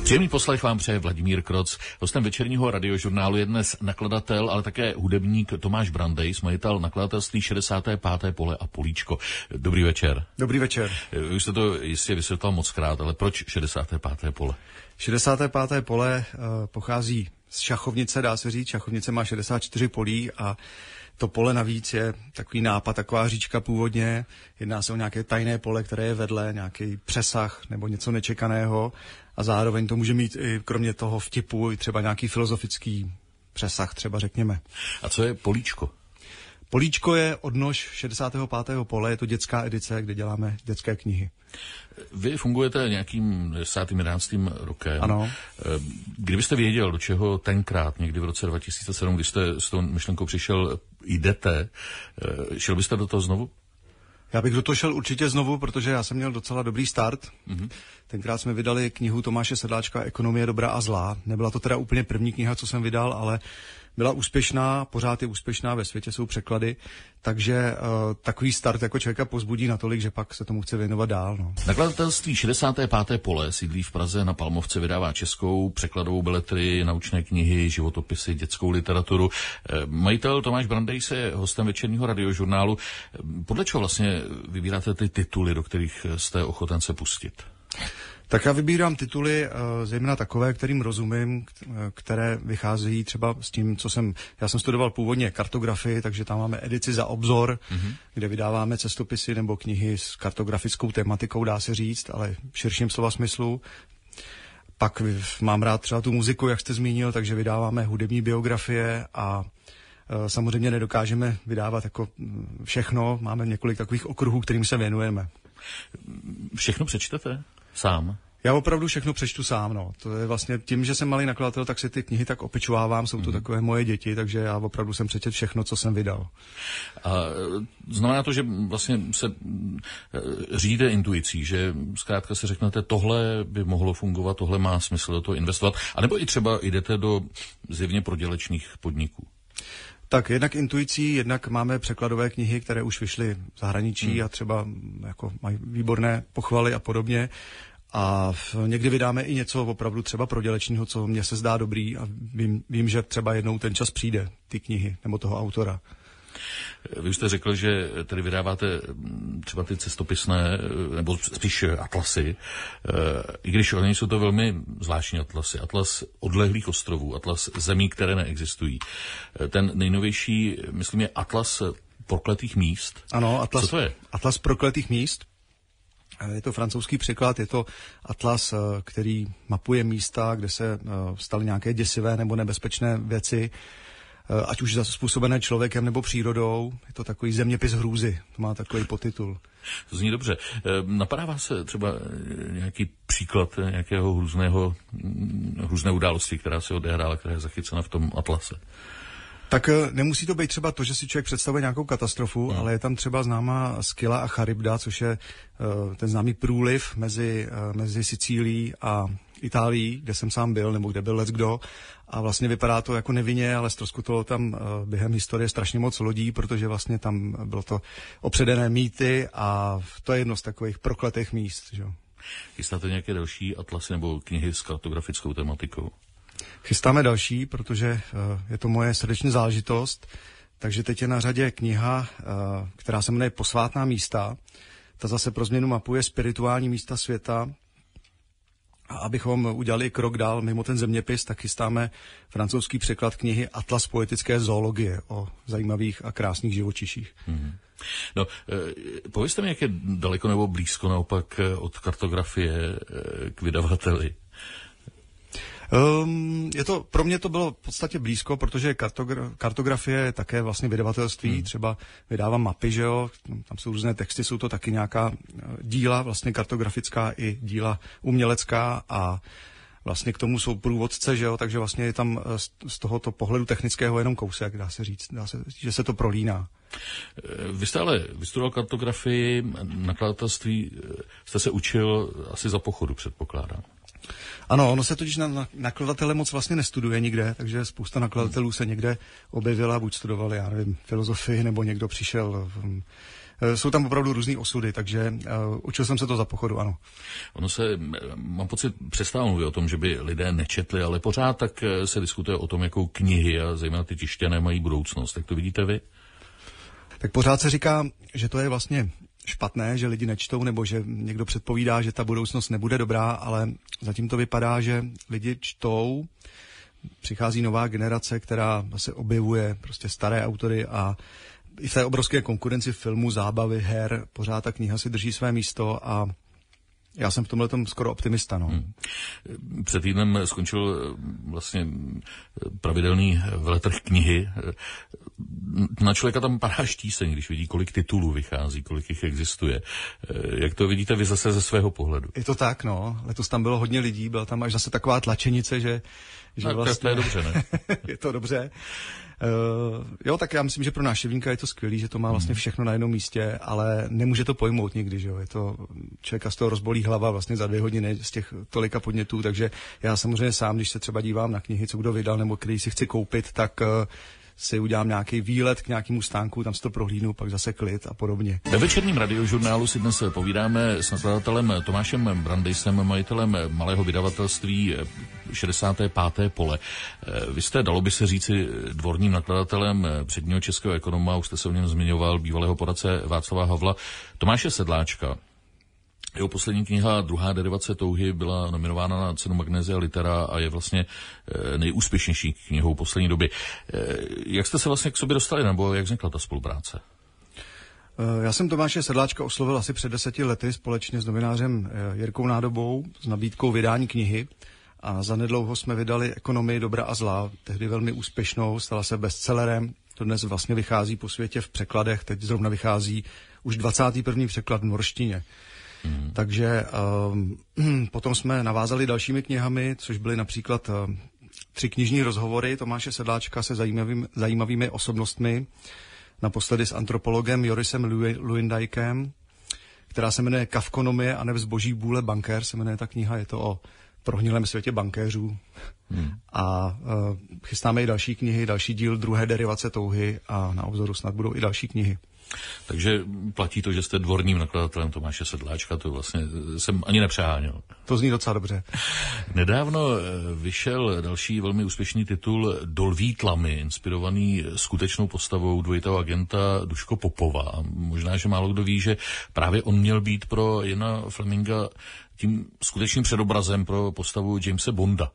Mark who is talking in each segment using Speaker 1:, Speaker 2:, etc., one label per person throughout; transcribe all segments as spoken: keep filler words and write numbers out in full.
Speaker 1: Příjemný poslech vám přeje Vladimír Kroc. Hostem večerního radiožurnálu je dnes nakladatel, ale také hudebník Tomáš Brandejs, majitel nakladatelství šedesáté páté pole a Políčko. Dobrý večer.
Speaker 2: Dobrý večer.
Speaker 1: Už jste to jistě vysvětlil moc krát, ale proč šedesáté páté pole?
Speaker 2: šedesáté páté pole uh, pochází z šachovnice, dá se říct. Šachovnice má šedesát čtyři polí a to pole navíc je takový nápad, taková říčka původně. Jedná se o nějaké tajné pole, které je vedle, nějaký přesah nebo něco nečekaného. A zároveň to může mít i kromě toho vtipu i třeba nějaký filozofický přesah, třeba řekněme.
Speaker 1: A co je Políčko?
Speaker 2: Políčko je odnož šedesátého pátého pole, je to dětská edice, kde děláme dětské knihy.
Speaker 1: Vy fungujete nějakým desátým jedenáctým rokem.
Speaker 2: Ano.
Speaker 1: Kdybyste věděl, do čeho tenkrát, někdy v roce dva tisíce sedm, když jste s tou myšlenkou přišel, jdete, šel byste do toho znovu?
Speaker 2: Já bych do toho šel určitě znovu, protože já jsem měl docela dobrý start. Mm-hmm. Tenkrát jsme vydali knihu Tomáše Sedláčka Ekonomie dobra a zla. Nebyla to teda úplně první kniha, co jsem vydal, ale byla úspěšná, pořád je úspěšná, ve světě jsou překlady, takže uh, takový start jako člověka pozbudí natolik, že pak se tomu chce věnovat dál. No.
Speaker 1: Nakladatelství šedesáté páté pole sídlí v Praze na Palmovce, vydává českou překladovou beletrii, naučné knihy, životopisy, dětskou literaturu. Majitel Tomáš Brandejs je hostem večerního radiožurnálu. Podle čeho vlastně vybíráte ty tituly, do kterých jste ochoten se pustit?
Speaker 2: Tak já vybírám tituly zejména takové, kterým rozumím, které vycházejí třeba s tím, co jsem... Já jsem studoval původně kartografii, takže tam máme edici Za obzor, mm-hmm. kde vydáváme cestopisy nebo knihy s kartografickou tematikou, dá se říct, ale v širším slova smyslu. Pak mám rád třeba tu muziku, jak jste zmínil, takže vydáváme hudební biografie a samozřejmě nedokážeme vydávat jako všechno. Máme několik takových okruhů, kterým se věnujeme.
Speaker 1: Všechno přečtete? Sám?
Speaker 2: Já opravdu všechno přečtu sám, no. To je vlastně tím, že jsem malý nakladatel, tak si ty knihy tak opečovávám, jsou to mm. takové moje děti, takže já opravdu jsem přečet všechno, co jsem vydal.
Speaker 1: A znamená to, že vlastně se řídíte intuicí, že zkrátka si řeknete, tohle by mohlo fungovat, tohle má smysl do toho investovat, anebo i třeba jdete do zjevně prodělečných podniků?
Speaker 2: Tak jednak intuicí, jednak máme překladové knihy, které už vyšly v zahraničí hmm. a třeba jako mají výborné pochvaly a podobně. A někdy vydáme i něco opravdu třeba prodělečního, co mně se zdá dobrý a vím, vím, že třeba jednou ten čas přijde, ty knihy nebo toho autora.
Speaker 1: Vy jste řekl, že tedy vydáváte třeba ty cestopisné, nebo spíš atlasy, i když oni jsou to velmi zvláštní atlasy. Atlas odlehlých ostrovů, atlas zemí, které neexistují. Ten nejnovější, myslím, je atlas prokletých míst.
Speaker 2: Ano, atlas,
Speaker 1: co to je?
Speaker 2: Atlas prokletých míst. Je to francouzský překlad, je to atlas, který mapuje místa, kde se staly nějaké děsivé nebo nebezpečné věci, ať už způsobené člověkem nebo přírodou. Je to takový zeměpis hrůzy, to má takový podtitul.
Speaker 1: To zní dobře. Napadá vás třeba nějaký příklad nějakého hrůzného, hrůzné události, která se odehrála, která je zachycena v tom atlase?
Speaker 2: Tak nemusí to být třeba to, že si člověk představuje nějakou katastrofu, no. ale je tam třeba známá Skylla a Charybda, což je uh, ten známý průliv mezi, uh, mezi Sicílií a Itálií, kde jsem sám byl, nebo kde byl leckdo. A vlastně vypadá to jako nevinně, ale ztroskotalo tam uh, během historie strašně moc lodí, protože vlastně tam bylo to opředené mýty a to je jedno z takových prokletých míst. Že?
Speaker 1: Chystáte nějaké další atlasy nebo knihy s kartografickou tematikou?
Speaker 2: Chystáme další, protože uh, je to moje srdeční záležitost, takže teď je na řadě kniha, uh, která se jmenuje Posvátná místa. Ta zase pro změnu mapuje spirituální místa světa. A abychom udělali krok dál mimo ten zeměpis, tak chystáme francouzský překlad knihy Atlas poetické zoologie o zajímavých a krásných živočiších. Hmm.
Speaker 1: No, e, povězte mi, jak je daleko nebo blízko naopak od kartografie e, k vydavateli.
Speaker 2: Um, je to, pro mě to bylo v podstatě blízko, protože kartogra- kartografie je také vlastně vydavatelství, hmm. třeba vydávám mapy, že jo, tam jsou různé texty, jsou to taky nějaká díla, vlastně kartografická i díla umělecká a vlastně k tomu jsou průvodce, že jo, takže vlastně je tam z tohoto pohledu technického jenom kousek, dá se říct, dá se, že se to prolíná.
Speaker 1: Vy jste ale vystudoval kartografii, nakladatelství, jste se učil asi za pochodu, předpokládám.
Speaker 2: Ano, ono se totiž na, na nakladatele moc vlastně nestuduje nikde, takže spousta nakladatelů se někde objevila, buď studovali, já nevím, filozofii, nebo někdo přišel v, Jsou tam opravdu různý osudy, takže uh, učil jsem se to za pochodu, ano.
Speaker 1: Ono se, mám pocit, přestává mluvit o tom, že by lidé nečetli, ale pořád tak se diskutuje o tom, jakou knihy a zejména ty tištěné mají budoucnost. Tak to vidíte vy?
Speaker 2: Tak pořád se říká, že to je vlastně špatné, že lidi nečtou, nebo že někdo předpovídá, že ta budoucnost nebude dobrá, ale zatím to vypadá, že lidi čtou, přichází nová generace, která se objevuje prostě staré autory a i v té obrovské konkurenci filmů, zábavy, her, pořád ta kniha si drží své místo a já jsem v tomhle tom skoro optimista. No.
Speaker 1: Hmm. Před týdnem skončil vlastně pravidelný veletrh knihy. Na člověka tam padá štíseň, když vidí, kolik titulů vychází, kolik jich existuje. Jak to vidíte vy zase ze svého pohledu?
Speaker 2: Je to tak, no. Letos tam bylo hodně lidí, byla tam až zase taková tlačenice, že, že
Speaker 1: no,
Speaker 2: vlastně...
Speaker 1: To je dobře, ne?
Speaker 2: Je to dobře. Uh, jo, tak já myslím, že pro návštěvníka je to skvělý, že to má vlastně všechno na jednom místě, ale nemůže to pojmout nikdy, že jo. Je to, člověka z toho rozbolí hlava vlastně za dvě hodiny z těch tolika podnětů, takže já samozřejmě sám, když se třeba dívám na knihy, co kdo vydal, nebo který si chci koupit, tak uh, si udělám nějaký výlet k nějakému stánku, tam si to prohlídnu, pak zase klid a podobně.
Speaker 1: Ve večerním radiožurnálu si dnes povídáme s nakladatelem Tomášem Brandejsem, majitelem malého vydavatelství šedesáté páté pole. Vy jste, dalo by se říci, dvorním nakladatelem předního českého ekonoma, už jste se o něm zmiňoval, bývalého poradce Václava Havla, Tomáše Sedláčka. Jeho poslední kniha Druhá derivace touhy byla nominována na cenu Magnesia Litera a je vlastně nejúspěšnější knihou poslední doby. Jak jste se vlastně k sobě dostali, nebo jak vznikla ta spolupráce?
Speaker 2: Já jsem Tomáše Sedláčka oslovil asi před deseti lety společně s novinářem Jirkou Nádobou s nabídkou vydání knihy a zanedlouho jsme vydali Ekonomii dobra a zla, tehdy velmi úspěšnou, stala se bestsellerem, to dnes vlastně vychází po světě v překladech, teď zrovna vychází už dvacátý první překlad v norštině. Hmm. Takže um, potom jsme navázali dalšími knihami, což byly například uh, tři knižní rozhovory Tomáše Sedláčka se zajímavým, zajímavými osobnostmi, naposledy s antropologem Jorisem Luindijkem, která se jmenuje Kafkonomie a neb zboží bůle bankér, se jmenuje ta kniha, je to o prohnilém světě bankéřů. Hmm. A uh, chystáme i další knihy, další díl Druhé derivace touhy a na obzoru snad budou i další knihy.
Speaker 1: Takže platí to, že jste dvorním nakladatelem Tomáše Sedláčka, to vlastně jsem ani nepřeháněl.
Speaker 2: To zní docela dobře.
Speaker 1: Nedávno vyšel další velmi úspěšný titul Dolví tlamy, inspirovaný skutečnou postavou dvojitého agenta Duško Popova. Možná, že málo kdo ví, že právě on měl být pro Iana Fleminga tím skutečným předobrazem pro postavu Jamese Bonda.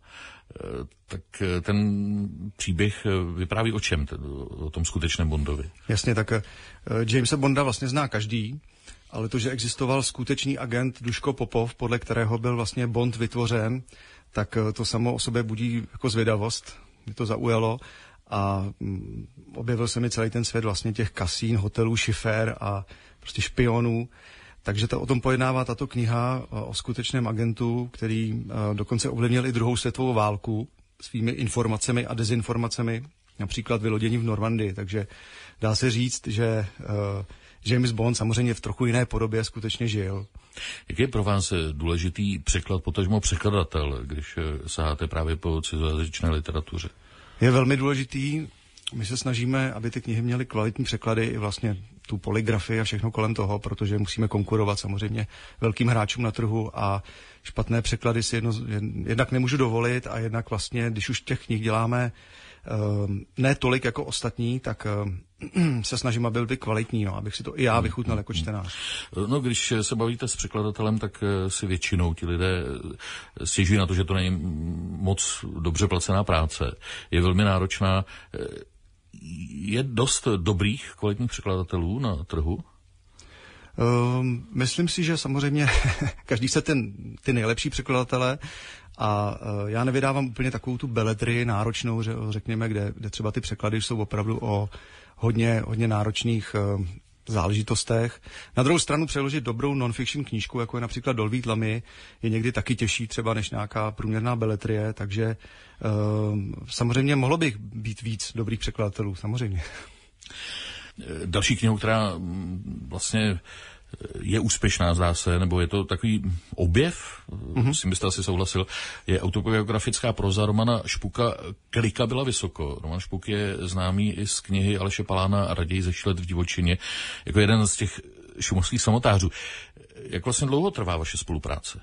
Speaker 1: Tak ten příběh vypráví o čem, o tom skutečném Bondovi?
Speaker 2: Jasně, tak Jamese Bonda vlastně zná každý, ale to, že existoval skutečný agent Duško Popov, podle kterého byl vlastně Bond vytvořen, tak to samo o sobě budí jako zvědavost, mě to zaujalo a objevil se mi celý ten svět vlastně těch kasín, hotelů, šifér a prostě špionů. Takže to o tom pojednává tato kniha o skutečném agentu, který dokonce ovlivnil i druhou světovou válku svými informacemi a dezinformacemi, například vylodění v Normandii. Takže dá se říct, že James Bond samozřejmě v trochu jiné podobě skutečně žil.
Speaker 1: Jak je pro vás důležitý překlad, potažmo překladatel, když saháte právě po cizojazyčné literatuře?
Speaker 2: Je velmi důležitý. My se snažíme, aby ty knihy měly kvalitní překlady i vlastně tu poligrafii a všechno kolem toho, protože musíme konkurovat samozřejmě velkým hráčům na trhu a špatné překlady si jedno, jednak nemůžu dovolit a jednak vlastně, když už těch knih děláme uh, ne tolik jako ostatní, tak uh, se snažím, aby byly kvalitní, no, abych si to i já vychutnal jako čtenář.
Speaker 1: No, když se bavíte s překladatelem, tak si většinou ti lidé stěžují na to, že to není moc dobře placená práce. Je velmi náročná. Je dost dobrých kvalitních překladatelů na trhu?
Speaker 2: Um, myslím si, že samozřejmě každý chce ten, ty nejlepší překladatele a uh, já nevydávám úplně takovou tu beletrii náročnou, řekněme, kde, kde třeba ty překlady jsou opravdu o hodně, hodně náročných uh, záležitostech. Na druhou stranu přeložit dobrou non-fiction knížku, jako je například Dolví tlamy, je někdy taky těžší třeba než nějaká průměrná beletrie, takže uh, samozřejmě mohlo bych být víc dobrých překladatelů, samozřejmě.
Speaker 1: Další knihou, která vlastně je úspěšná, zdá se, nebo je to takový objev, mm-hmm. s tím byste asi souhlasil, je autobiografická proza Romana Špuka Klika byla vysoko. Roman Špuk je známý i z knihy Aleše Palána Raději zeši let v divočině, jako jeden z těch šumavských samotářů. Jak vlastně dlouho trvá vaše spolupráce?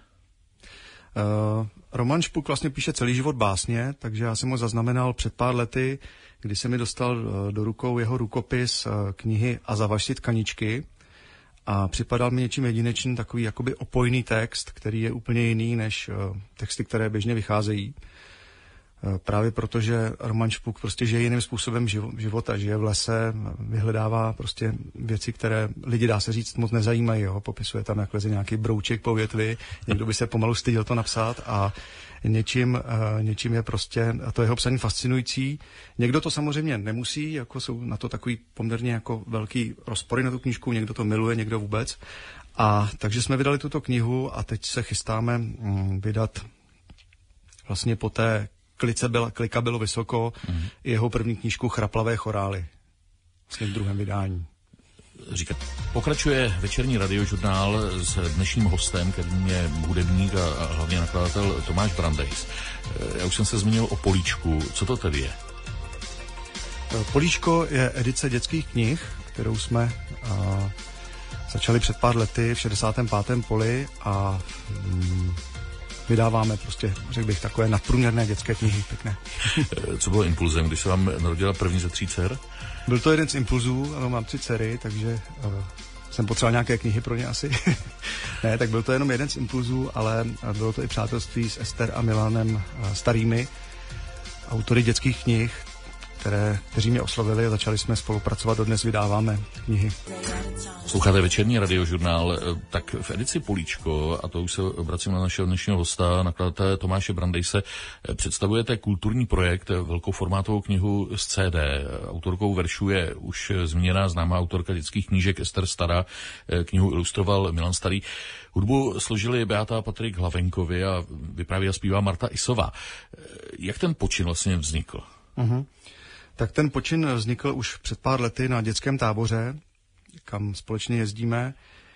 Speaker 2: Uh, Roman Špuk vlastně píše celý život básně, takže já jsem ho zaznamenal před pár lety, kdy se mi dostal uh, do rukou jeho rukopis uh, knihy A zavažte tkaničky a připadal mi něčím jedinečným takový jakoby opojný text, který je úplně jiný než uh, texty, které běžně vycházejí. Právě proto, že Roman Špuk prostě žije jiným způsobem života, žije v lese, vyhledává prostě věci, které lidi, dá se říct, moc nezajímají. Jo? Popisuje tam, jak leze nějaký brouček po větvi, někdo by se pomalu styděl to napsat a něčím, uh, něčím je prostě to jeho psaní fascinující. Někdo to samozřejmě nemusí, jako jsou na to takový poměrně jako velký rozpory na tu knížku, někdo to miluje, někdo vůbec. A takže jsme vydali tuto knihu a teď se chystáme um, vydat vlastně po té Klice byla, Klika bylo vysoko, mm. jeho první knížku Chraplavé chorály, vlastně v druhém vydání.
Speaker 1: Říkat. Pokračuje večerní radiožurnál s dnešním hostem, kterým je hudebník a, a hlavně nakladatel Tomáš Brandejs. Já už jsem se zmínil o Políčku. Co to tedy je?
Speaker 2: Políčko je edice dětských knih, kterou jsme a, začali před pár lety v šedesátém pátém poli a mm, vydáváme prostě, řekl bych, takové nadprůměrné dětské knihy, pěkné.
Speaker 1: Co bylo impulzem, když se vám narodila první ze tří dcer?
Speaker 2: Byl to jeden z impulzů, ano, mám tři dcery, takže uh, jsem potřeboval nějaké knihy pro ně asi. Ne, tak byl to jenom jeden z impulzů, ale bylo to i přátelství s Ester a Milanem uh, starými, autory dětských knih, které, kteří mě oslovili a začali jsme spolupracovat, dodnes vydáváme knihy.
Speaker 1: Posloucháte večerní radiožurnál, tak v edici Políčko, a to už se obracím na našeho dnešního hosta, nakladatele Tomáše Brandejse, představujete kulturní projekt, velkoformátovou knihu z C D. Autorkou veršů je už zmíněná známá autorka dětských knížek Ester Stará, knihu ilustroval Milan Starý. Hudbu složili Beata a Patrik Hlavenkovi a vypráví a zpívá Marta Isová. Jak ten počin vlastně vznikl?
Speaker 2: Uh-huh. Tak ten počin vznikl už před pár lety na dětském táboře, kam společně jezdíme,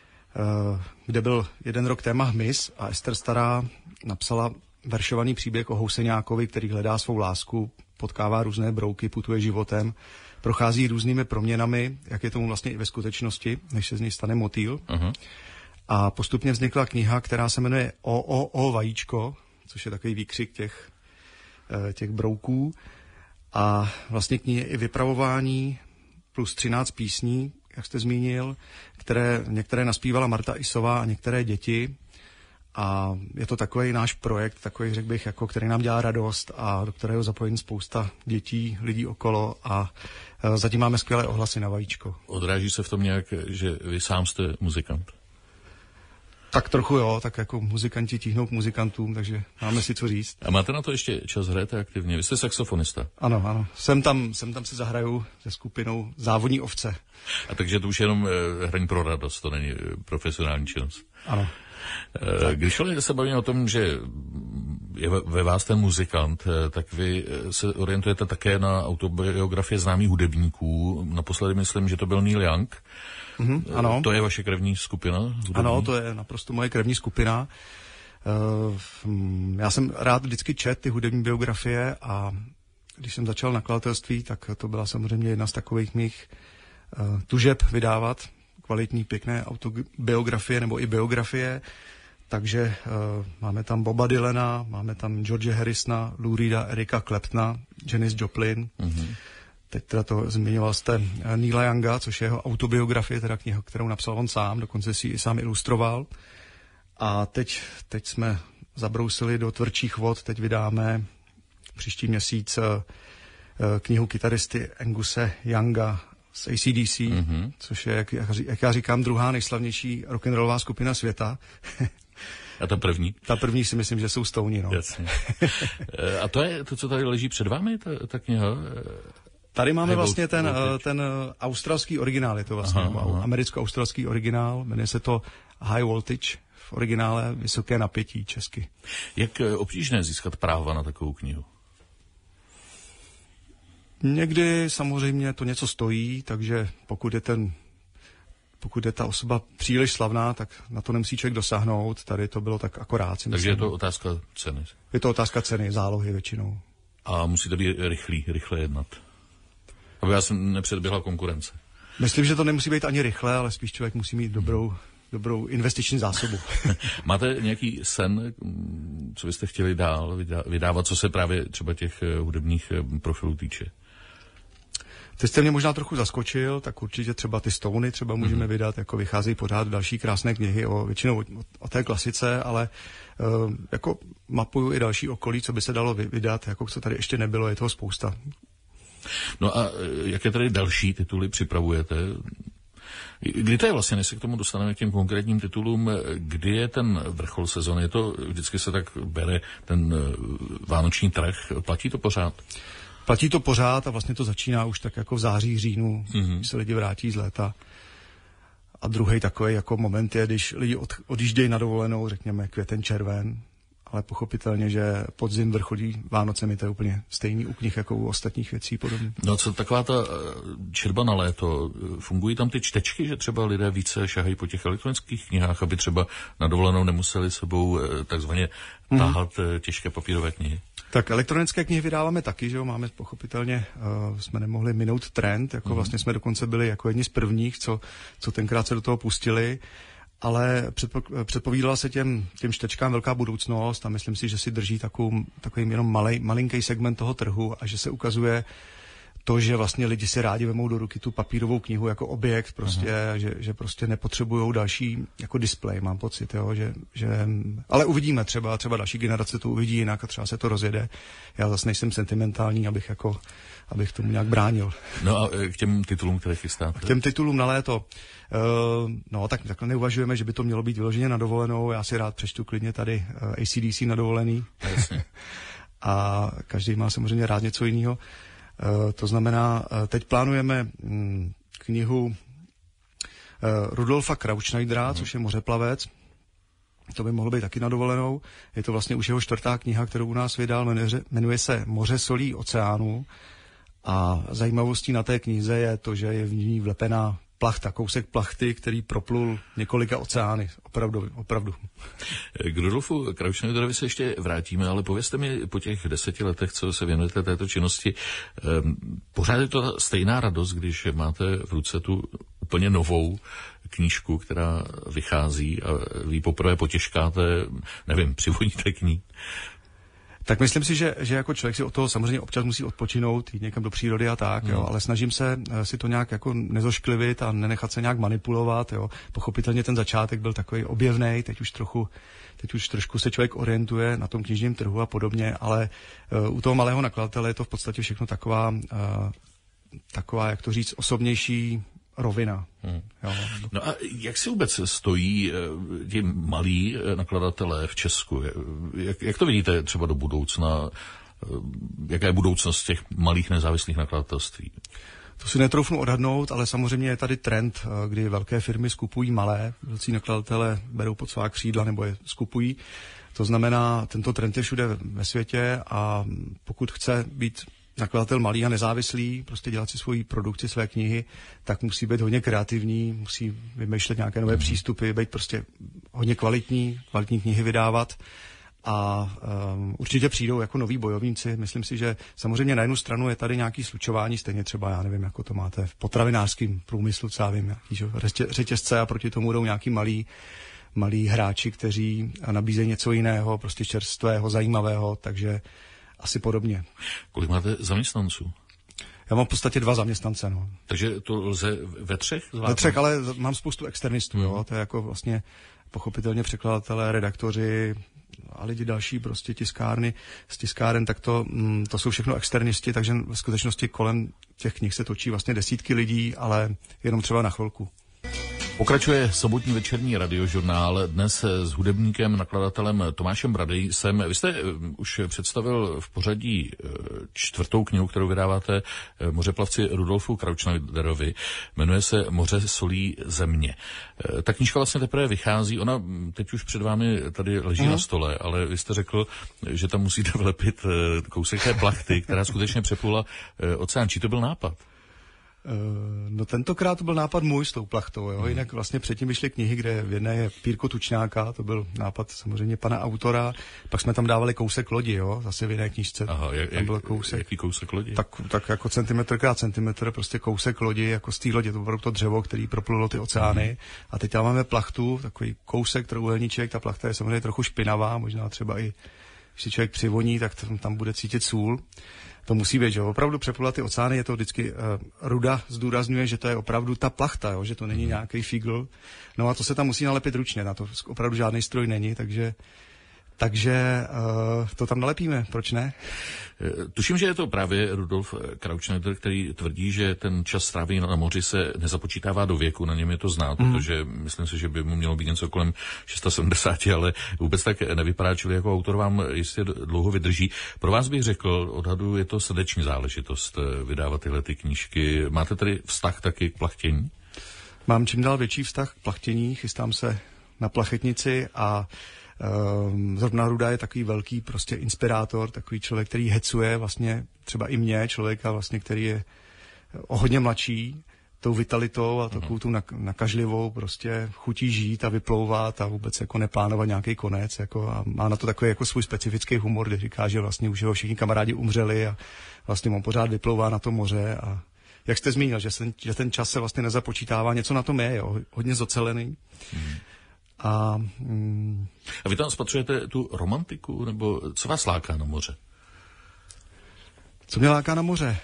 Speaker 2: kde byl jeden rok téma hmyz a Ester Stará napsala veršovaný příběh o houseňákovi, který hledá svou lásku, potkává různé brouky, putuje životem, prochází různými proměnami, jak je tomu vlastně i ve skutečnosti, než se z něj stane motýl. Uh-huh. A postupně vznikla kniha, která se jmenuje O, O, O, vajíčko, což je takový výkřik těch, těch brouků. A vlastně knihy je i vypravování plus třináct písní, jak jste zmínil, které některé naspívala Marta Isová a některé děti. A je to takový náš projekt, takový, řekl bych, jako, který nám dělá radost a do kterého zapojení spousta dětí, lidí okolo a zatím máme skvělé ohlasy na vajíčko.
Speaker 1: Odráží se v tom nějak, že vy sám jste muzikant?
Speaker 2: Tak trochu jo, tak jako muzikanti tíhnou k muzikantům, takže máme si co říct.
Speaker 1: A máte na to ještě čas, hrajete aktivně? Vy jste saxofonista.
Speaker 2: Ano, ano. Sem tam, sem tam si zahraju se skupinou Závodní ovce.
Speaker 1: A takže to už jenom eh, hraní pro radost, to není profesionální činnost.
Speaker 2: Ano.
Speaker 1: Eh, když ale se bavíme o tom, že je ve vás ten muzikant, eh, tak vy se orientujete také na autobiografie známých hudebníků. Naposledy myslím, že to byl Neil Young.
Speaker 2: Mm-hmm, ano.
Speaker 1: To je vaše krevní skupina? Hudební?
Speaker 2: Ano, to je naprosto moje krevní skupina. Já jsem rád vždycky čet ty hudební biografie a když jsem začal nakladatelství, tak to byla samozřejmě jedna z takových mých tužeb vydávat kvalitní, pěkné autobiografie nebo i biografie. Takže máme tam Boba Dylana, máme tam George Harrisona, Lou Reeda, Erika Claptona, Janis Joplin. Mm-hmm. Teď teda to zmiňoval jste Neila Younga, což je jeho autobiografie, teda kniha, kterou napsal on sám, dokonce si ji sám ilustroval. A teď, teď jsme zabrousili do tvrdších vod, teď vydáme příští měsíc knihu kytaristy Anguse Younga z A C D C, mm-hmm. což je, jak, jak já říkám, druhá nejslavnější rock'n'rollová skupina světa.
Speaker 1: A ta první?
Speaker 2: Ta první si myslím, že jsou Stouni, no.
Speaker 1: Jasně. A to je to, co tady leží před vámi, ta, ta kniha?
Speaker 2: Tady máme vlastně ten, ten australský originál, je to vlastně,
Speaker 1: aha, aha.
Speaker 2: americko-australský originál, jmenuje se to High Voltage, v originále vysoké napětí česky.
Speaker 1: Jak obtížné získat práva na takovou knihu?
Speaker 2: Někdy samozřejmě to něco stojí, takže pokud je ten pokud je ta osoba příliš slavná, tak na to nemusí člověk dosáhnout. Tady to bylo tak akorát. Si
Speaker 1: Takže je to otázka ceny.
Speaker 2: Je to otázka ceny, zálohy většinou.
Speaker 1: A musí to být rychlý, rychle jednat. Aby já jsem nepředběhla konkurence.
Speaker 2: Myslím, že to nemusí být ani rychle, ale spíš člověk musí mít dobrou, dobrou investiční zásobu.
Speaker 1: Máte nějaký sen, co byste chtěli dál vydávat, co se právě třeba těch hudebních profilů týče?
Speaker 2: Teď jste mě možná trochu zaskočil, tak určitě třeba ty Stony třeba můžeme mm-hmm. vydat, jako vycházejí pořád další krásné knihy, o, většinou o, o té klasice, ale uh, jako mapuju i další okolí, co by se dalo vydat, jako co tady ještě nebylo, je toho spousta.
Speaker 1: No a jaké tady další tituly připravujete? Kdy to je vlastně, než se k tomu dostaneme k těm konkrétním titulům, kdy je ten vrchol sezóny? Je to, vždycky se tak bere ten vánoční trh, platí to pořád?
Speaker 2: Platí to pořád a vlastně to začíná už tak jako v září, říjnu, mm-hmm. když se lidi vrátí z léta. A druhý takový jako moment je, když lidi od, odjíždějí na dovolenou, řekněme květen, červen, ale pochopitelně, že podzim, vrcholí, Vánocemi, to je úplně stejný u knih jako u ostatních věcí podobně.
Speaker 1: No co taková ta četba na léto, fungují tam ty čtečky, že třeba lidé více šahají po těch elektronických knihách, aby třeba na dovolenou nemuseli sebou takzvaně táhat mm. těžké papírové knihy?
Speaker 2: Tak elektronické knihy vydáváme taky, že jo, máme pochopitelně, uh, jsme nemohli minout trend, jako mm. vlastně jsme dokonce byli jako jedni z prvních, co, co tenkrát se do toho pustili, ale předpo, předpovídala se těm, těm čtečkám velká budoucnost a myslím si, že si drží takovou, takový jenom malej, malinký segment toho trhu a že se ukazuje to, že vlastně lidi si rádi vemou do ruky tu papírovou knihu jako objekt, prostě, uh-huh. že, že prostě nepotřebujou další jako displej, mám pocit, jo, že, že, ale uvidíme třeba, třeba další generace to uvidí jinak a třeba se to rozjede. Já zase nejsem sentimentální, abych jako, abych tomu nějak bránil.
Speaker 1: No a k těm titulům, které chystáte?
Speaker 2: K těm titulům na léto. Uh, no, tak takhle neuvažujeme, že by to mělo být vyloženě na dovolenou. Já si rád přečtu klidně tady uh, A C D C na dovolený.
Speaker 1: Jasně.
Speaker 2: A každý má samozřejmě rád něco jiného. Uh, to znamená, uh, teď plánujeme um, knihu uh, Rudolfa Krautschneidera, uh-huh. což je mořeplavec. To by mohlo být taky na dovolenou. Je to vlastně už jeho čtvrtá kniha, kterou u nás vydal, jmenuje, jmenuje se Moře solí oceánu. A zajímavostí na té knize je to, že je v ní vlepená plachta, kousek plachty, který proplul několika oceány. Opravdu, opravdu.
Speaker 1: K Rudolfu Krautschneiderovi se ještě vrátíme, ale povězte mi po těch deseti letech, co se věnujete této činnosti, pořád je to stejná radost, když máte v ruce tu úplně novou knížku, která vychází a vy poprvé potěžkáte, nevím, přivodíte k ní.
Speaker 2: Tak myslím si, že, že jako člověk si od toho samozřejmě občas musí odpočinout, jít někam do přírody a tak, no. jo, ale snažím se si to nějak jako nezošklivit a nenechat se nějak manipulovat, jo. Pochopitelně ten začátek byl takový objevnej, teď už trochu, teď už trošku se člověk orientuje na tom knižním trhu a podobně, ale uh, u toho malého nakladatele je to v podstatě všechno taková, uh, taková, jak to říct, osobnější rovina. Hmm. Jo.
Speaker 1: No a jak si vůbec stojí ti malí nakladatelé v Česku? Jak, jak to vidíte třeba do budoucna? Jaká je budoucnost těch malých nezávislých nakladatelství?
Speaker 2: To si netroufnu odhadnout, ale samozřejmě je tady trend, kdy velké firmy skupují malé, velcí nakladatelé berou pod svá křídla nebo je skupují. To znamená, tento trend je všude ve světě a pokud chce být nakladatel malý a nezávislý, prostě dělat si svoji produkci, své knihy, tak musí být hodně kreativní, musí vymýšlet nějaké nové mm. přístupy, být prostě hodně kvalitní, kvalitní knihy vydávat a um, určitě přijdou jako noví bojovníci. Myslím si, že samozřejmě na jednu stranu je tady nějaký slučování, stejně třeba, já nevím, jako to máte v potravinářském průmyslu, co já vím, nějaký že, řetězce a proti tomu jdou nějaký malí, malí hráči, kteří nabízejí něco jiného, prostě čerstvého, zajímavého, takže asi podobně.
Speaker 1: Kolik máte zaměstnanců?
Speaker 2: Já mám v podstatě dva zaměstnance, no.
Speaker 1: Takže to lze ve třech zvládnout?
Speaker 2: Ve třech, ale mám spoustu externistů, hmm. jo. To je jako vlastně pochopitelně překladatelé, redaktoři a lidi další, prostě tiskárny. Z tiskáren, tak to, to jsou všechno externisti, takže v skutečnosti kolem těch knih se točí vlastně desítky lidí, ale jenom třeba na chvilku.
Speaker 1: Pokračuje sobotní večerní radiožurnál. Dnes s hudebníkem, nakladatelem Tomášem Bradejsem. Vy jste už představil v pořadí čtvrtou knihu, kterou vydáváte, mořeplavci Rudolfu Krautschneiderovi. Jmenuje se Moře solí země. Ta knížka vlastně teprve vychází. Ona teď už před vámi tady leží mm. na stole, ale vy jste řekl, že tam musíte vlepit kousek té plachty, která skutečně přeplula oceán. Čí to byl nápad?
Speaker 2: No tentokrát to byl nápad můj s tou plachtou, jo. Jinak vlastně předtím vyšly knihy, kde v jedné je Pírko Tučňáka, to byl nápad samozřejmě pana autora, pak jsme tam dávali kousek lodi, jo, zase v jiné knížce.
Speaker 1: Aha, jak,
Speaker 2: tam byl kousek.
Speaker 1: Jaký kousek lodi?
Speaker 2: Tak, tak jako centimetr krát centimetr, prostě kousek lodi, jako z té lodi, to bylo to dřevo, který proplulo ty oceány. Hmm. A teď tam máme plachtu, takový kousek, trojúhelníček, ta plachta je samozřejmě trochu špinavá, možná třeba i, když si člověk přivoní, tak tam, tam bude cítit sůl. To musí být, že opravdu přeplulat ty oceány, je to vždycky, uh, Ruda zdůrazňuje, že to je opravdu ta plachta, jo, že to není nějaký figl. No a to se tam musí nalepit ručně, na to opravdu žádný stroj není, takže takže uh, to tam nalepíme, proč ne?
Speaker 1: Tuším, že je to právě Rudolf Krautschneider, který tvrdí, že ten čas strávený na moři se nezapočítává do věku, na něm je to znát, mm. protože myslím si, že by mu mělo být něco kolem sedmdesát šest, ale vůbec tak nevypadá, čili jako autor vám jistě dlouho vydrží. Pro vás bych řekl, odhadu je to srdeční záležitost vydávat tyhle ty knížky. Máte tedy vztah taky k plachtění?
Speaker 2: Mám čím dál větší vztah k plachtění, chystám se na plachetnici a Um, zrovna Ruda je takový velký prostě inspirátor, takový člověk, který hecuje vlastně třeba i mě, člověka vlastně, který je o hodně mladší, tou vitalitou a takovou tu nakažlivou prostě chutí žít a vyplouvat a vůbec jako neplánovat nějaký konec, jako a má na to takový jako svůj specifický humor, kde říká, že vlastně už jeho všichni kamarádi umřeli a vlastně on pořád vyplouvá na to moře a jak jste zmínil, že, se, že ten čas se vlastně nezapočítává, něco na tom je, jo, hodně zocelený. Hmm. A, mm,
Speaker 1: a vy tam spatřujete tu romantiku, nebo co vás láká na moře?
Speaker 2: Co mě láká na moře?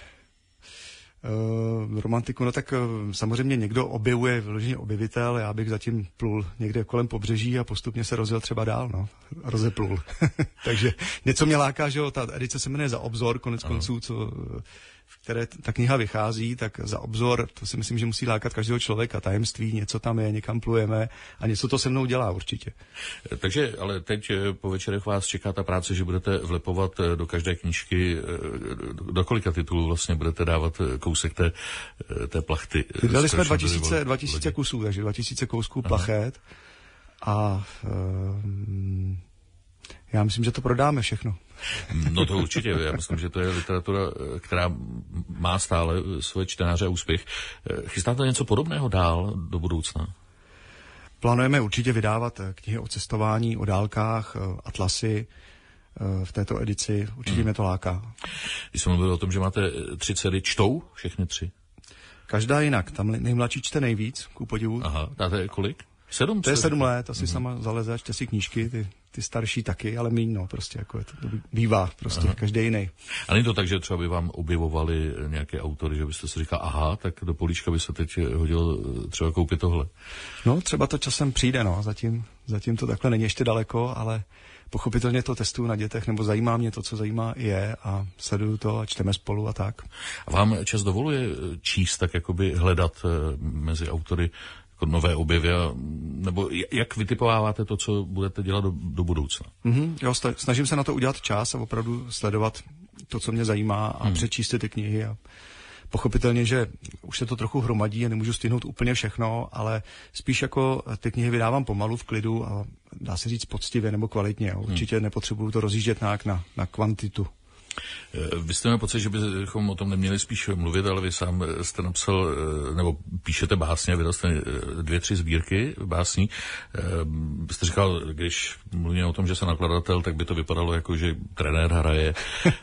Speaker 2: Uh, romantiku, no tak uh, samozřejmě někdo objevuje, vyloženě objevitel, já bych zatím plul někde kolem pobřeží a postupně se rozjel třeba dál, no, rozeplul. Takže něco mě láká, že jo, ta edice se jmenuje Za obzor, konec Aha. konců, co, v které ta kniha vychází, tak Za obzor, to si myslím, že musí lákat každého člověka, tajemství, něco tam je, někam plujeme a něco to se mnou dělá určitě.
Speaker 1: Takže, ale teď po večerech vás čeká ta práce, že budete vlepovat do každé knížky, do kolika titulů vlastně budete dávat kousek té, té plachty.
Speaker 2: Dali jsme dva tisíce kusů, takže dva tisíce kousků plachet a um, já myslím, že to prodáme všechno.
Speaker 1: No to určitě, já myslím, že to je literatura, která má stále svoje čtenáře a úspěch. Chystáte něco podobného dál do budoucna?
Speaker 2: Plánujeme určitě vydávat knihy o cestování, o dálkách, atlasy v této edici. Určitě hmm. mě to láká.
Speaker 1: Když jsem mluvil o tom, že máte tři dcery, čtou všechny tři?
Speaker 2: Každá jinak. Tam nejmladší čte nejvíc, ku podivu.
Speaker 1: Aha, dáte kolik? Sedm?
Speaker 2: To je sedm let, asi uh-huh. sama zaleze, čte si knížky, ty, ty starší taky, ale míň, no, prostě jako je to, to bývá, prostě, aha. každý jiný.
Speaker 1: A není to tak, že třeba by vám objevovali nějaké autory, že byste si říkal, aha, tak do políčka by se teď hodilo třeba koupit tohle?
Speaker 2: No, třeba to časem přijde, no, zatím, zatím to takhle není ještě daleko, ale pochopitelně to testuju na dětech, nebo zajímá mě to, co zajímá je a sleduju to a čteme spolu a tak.
Speaker 1: A vám čas dovoluje číst, tak jakoby hledat mezi autory nové objevy, nebo jak vytipováváte to, co budete dělat do, do budoucna?
Speaker 2: Mm-hmm, jo, snažím se na to udělat čas a opravdu sledovat to, co mě zajímá a hmm. přečíst ty knihy a pochopitelně, že už se to trochu hromadí a nemůžu stihnout úplně všechno, ale spíš jako ty knihy vydávám pomalu v klidu a dá se říct poctivě nebo kvalitně. Určitě hmm. nepotřebuju to rozjíždět nějak na, na kvantitu.
Speaker 1: Vy jste měl pocit, že bychom o tom neměli spíš mluvit, ale vy sám jste napsal, nebo píšete básně, vydal jste dvě, tři sbírky básní. Vy jste říkal, když mluvíme o tom, že se nakladatel, tak by to vypadalo jako, že trenér hraje.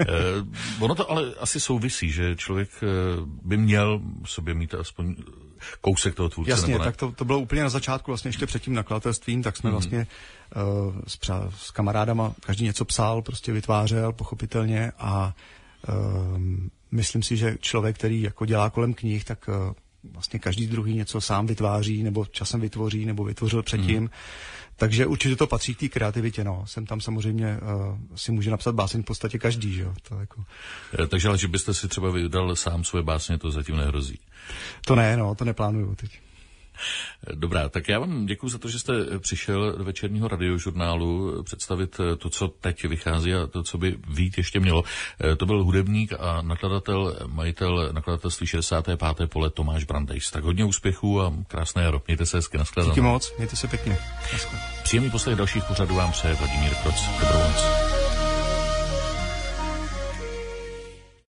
Speaker 1: Ono to ale asi souvisí, že člověk by měl sobě mít aspoň kousek toho tvůrce.
Speaker 2: Jasně,
Speaker 1: nebo ne?
Speaker 2: tak to, to bylo úplně na začátku, vlastně ještě před tím nakladatelstvím, tak jsme mm. vlastně uh, s, přá, s kamarádama každý něco psal, prostě vytvářel, pochopitelně a uh, myslím si, že člověk, který jako dělá kolem knih, tak uh, vlastně každý druhý něco sám vytváří, nebo časem vytvoří, nebo vytvořil předtím. Mm. Takže určitě to patří k té kreativitě, no. Jsem tam samozřejmě uh, si může napsat báseň v podstatě každý, že jo. To jako...
Speaker 1: Takže ale že byste si třeba vydal sám svoje básně, to zatím nehrozí.
Speaker 2: To ne, no, to neplánuju teď.
Speaker 1: Dobrá, tak já vám děkuji za to, že jste přišel do večerního radiožurnálu představit to, co teď vychází a to, co by vít ještě mělo. To byl hudebník a nakladatel, majitel nakladatelství šedesátého pátého pole Tomáš Brandejs. Tak hodně úspěchů a krásné jaro. Mějte se hezky, nashledanou.
Speaker 2: Díky moc, mějte se pěkně.
Speaker 1: Příjemný poslech dalších pořadů vám přeje Vladimír Kroc. Dobrou noc.